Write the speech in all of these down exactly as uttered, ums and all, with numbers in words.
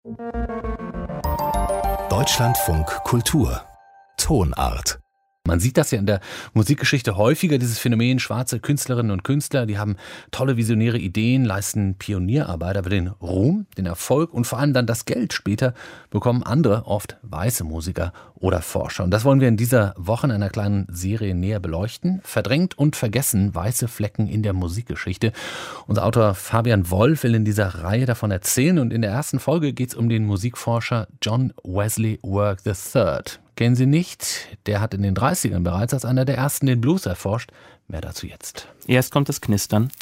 Deutschlandfunk Kultur Tonart. Man sieht das ja in der Musikgeschichte häufiger, dieses Phänomen, schwarze Künstlerinnen und Künstler, die haben tolle visionäre Ideen, leisten Pionierarbeit, aber den Ruhm, den Erfolg und vor allem dann das Geld später bekommen andere, oft weiße Musiker oder Forscher. Und das wollen wir in dieser Woche in einer kleinen Serie näher beleuchten. Verdrängt und vergessen, weiße Flecken in der Musikgeschichte. Unser Autor Fabian Wolf will in dieser Reihe davon erzählen und in der ersten Folge geht es um den Musikforscher John Wesley Work der Dritte. Kennen Sie nicht? Der hat in den dreißigern bereits als einer der ersten den Blues erforscht. Mehr dazu jetzt. Erst kommt das Knistern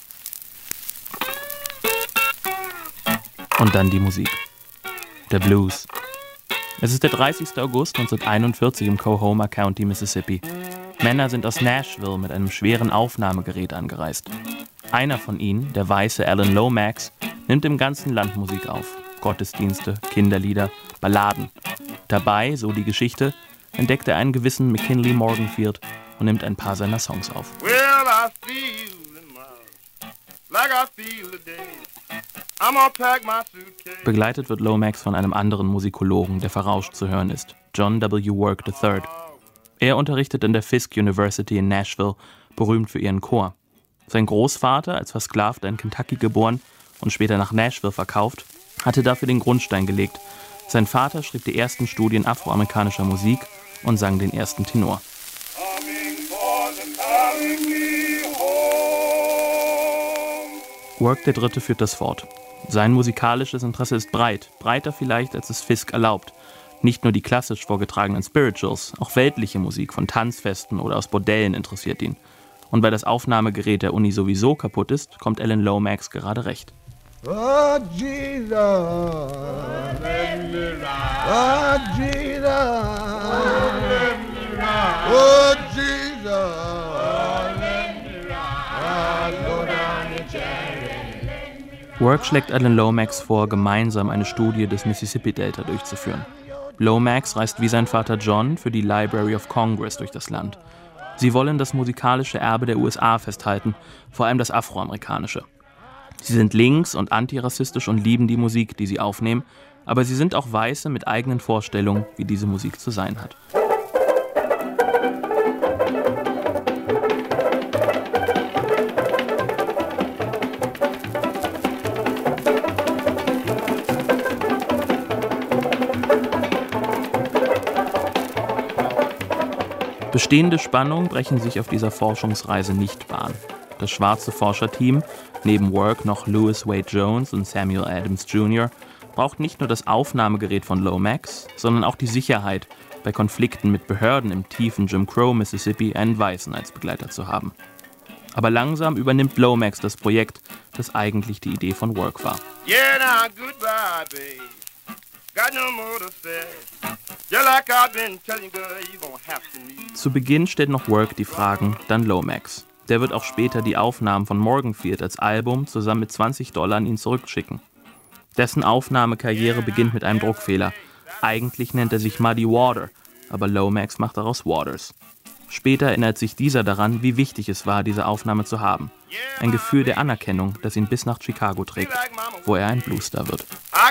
und dann die Musik. Der Blues. Es ist der dreißigster August neunzehnhunderteinundvierzig im Coahoma County, Mississippi. Männer sind aus Nashville mit einem schweren Aufnahmegerät angereist. Einer von ihnen, der weiße Alan Lomax, nimmt im ganzen Land Musik auf. Gottesdienste, Kinderlieder, Balladen. Dabei, so die Geschichte, entdeckt er einen gewissen McKinley Morganfield und nimmt ein paar seiner Songs auf. Well, I feel in my, like I feel today. I'm gonna pack my suitcase. Begleitet wird Lomax von einem anderen Musikologen, der verrauscht zu hören ist, John W. Work der Dritte. Er unterrichtet in der Fisk University in Nashville, berühmt für ihren Chor. Sein Großvater, als Versklavter in Kentucky geboren und später nach Nashville verkauft, hatte dafür den Grundstein gelegt. Sein Vater schrieb die ersten Studien afroamerikanischer Musik und sang den ersten Tenor. Work der Dritte führt das fort. Sein musikalisches Interesse ist breit, breiter vielleicht, als es Fisk erlaubt. Nicht nur die klassisch vorgetragenen Spirituals, auch weltliche Musik von Tanzfesten oder aus Bordellen interessiert ihn. Und weil das Aufnahmegerät der Uni sowieso kaputt ist, kommt Alan Lomax gerade recht. Oh Jesus, let me ride. Oh Jesus, let me ride. Oh Jesus, let me ride. Go down the chariot. Work schlägt Alan Lomax vor, gemeinsam eine Studie des Mississippi-Delta durchzuführen. Lomax reist wie sein Vater John für die Library of Congress durch das Land. Sie wollen das musikalische Erbe der U S A festhalten, vor allem das afroamerikanische. Sie sind links und antirassistisch und lieben die Musik, die sie aufnehmen, aber sie sind auch Weiße mit eigenen Vorstellungen, wie diese Musik zu sein hat. Bestehende Spannungen brechen sich auf dieser Forschungsreise nicht Bahn. Das schwarze Forscherteam, neben Work noch Louis Wade Jones und Samuel Adams Junior, braucht nicht nur das Aufnahmegerät von Lomax, sondern auch die Sicherheit, bei Konflikten mit Behörden im tiefen Jim Crow, Mississippi, einen Weißen als Begleiter zu haben. Aber langsam übernimmt Lomax das Projekt, das eigentlich die Idee von Work war. Yeah, now goodbye, babe. Got no more to say. Just like I've been telling you, girl, you gonna have to leave. Zu Beginn stellt noch Work die Fragen, dann Lomax. Der wird auch später die Aufnahmen von Morganfield als Album zusammen mit zwanzig Dollar an ihn zurückschicken. Dessen Aufnahmekarriere beginnt mit einem Druckfehler. Eigentlich nennt er sich Muddy Water, aber Lomax macht daraus Waters. Später erinnert sich dieser daran, wie wichtig es war, diese Aufnahme zu haben. Ein Gefühl der Anerkennung, das ihn bis nach Chicago trägt, wo er ein Bluestar wird.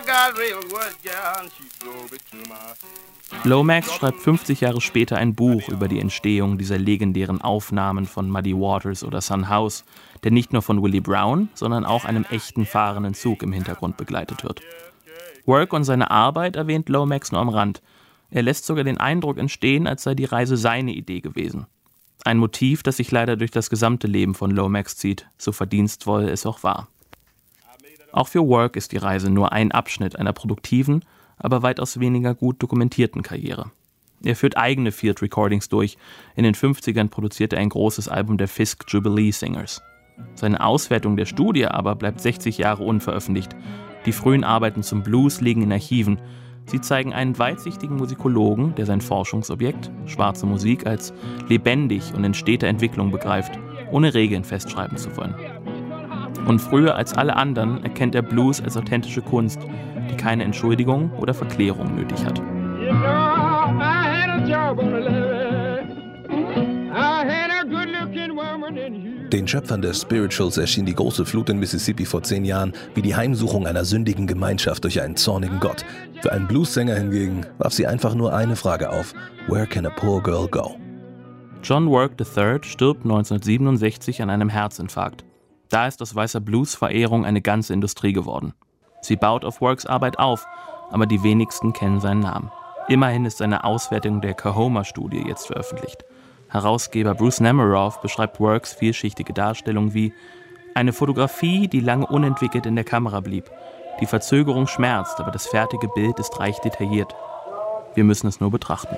Lomax schreibt fünfzig Jahre später ein Buch über die Entstehung dieser legendären Aufnahmen von Muddy Waters oder Son House, der nicht nur von Willie Brown, sondern auch einem echten fahrenden Zug im Hintergrund begleitet wird. Work und seine Arbeit erwähnt Lomax nur am Rand. Er lässt sogar den Eindruck entstehen, als sei die Reise seine Idee gewesen. Ein Motiv, das sich leider durch das gesamte Leben von Lomax zieht, so verdienstvoll es auch war. Auch für Work ist die Reise nur ein Abschnitt einer produktiven, aber weitaus weniger gut dokumentierten Karriere. Er führt eigene Field Recordings durch. In den fünfzigern produzierte er ein großes Album der Fisk Jubilee Singers. Seine Auswertung der Studie aber bleibt sechzig Jahre unveröffentlicht. Die frühen Arbeiten zum Blues liegen in Archiven. Sie zeigen einen weitsichtigen Musikologen, der sein Forschungsobjekt, schwarze Musik, als lebendig und in steter Entwicklung begreift, ohne Regeln festschreiben zu wollen. Und früher als alle anderen erkennt er Blues als authentische Kunst, die keine Entschuldigung oder Verklärung nötig hat. You know, I had a job on the levee. I had a good-looking woman in you. Den Schöpfern der Spirituals erschien die große Flut in Mississippi vor zehn Jahren wie die Heimsuchung einer sündigen Gemeinschaft durch einen zornigen Gott. Für einen Bluessänger hingegen warf sie einfach nur eine Frage auf: Where can a poor girl go? John Work der Dritte stirbt neunzehnhundertsiebenundsechzig an einem Herzinfarkt. Da ist aus weißer Blues-Verehrung eine ganze Industrie geworden. Sie baut auf Works Arbeit auf, aber die wenigsten kennen seinen Namen. Immerhin ist seine Auswertung der Kahoma-Studie jetzt veröffentlicht. Herausgeber Bruce Nemiroff beschreibt Works vielschichtige Darstellung wie eine Fotografie, die lange unentwickelt in der Kamera blieb. Die Verzögerung schmerzt, aber das fertige Bild ist reich detailliert. Wir müssen es nur betrachten.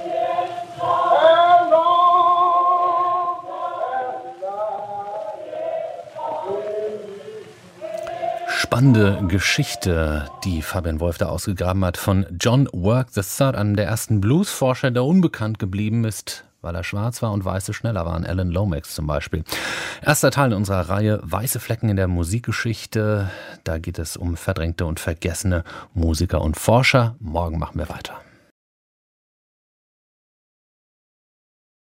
Spannende Geschichte, die Fabian Wolf da ausgegraben hat, von John Work der Dritte, einem der ersten Bluesforscher, der unbekannt geblieben ist, weil er schwarz war und Weiße schneller waren. Alan Lomax zum Beispiel. Erster Teil in unserer Reihe Weiße Flecken in der Musikgeschichte. Da geht es um verdrängte und vergessene Musiker und Forscher. Morgen machen wir weiter.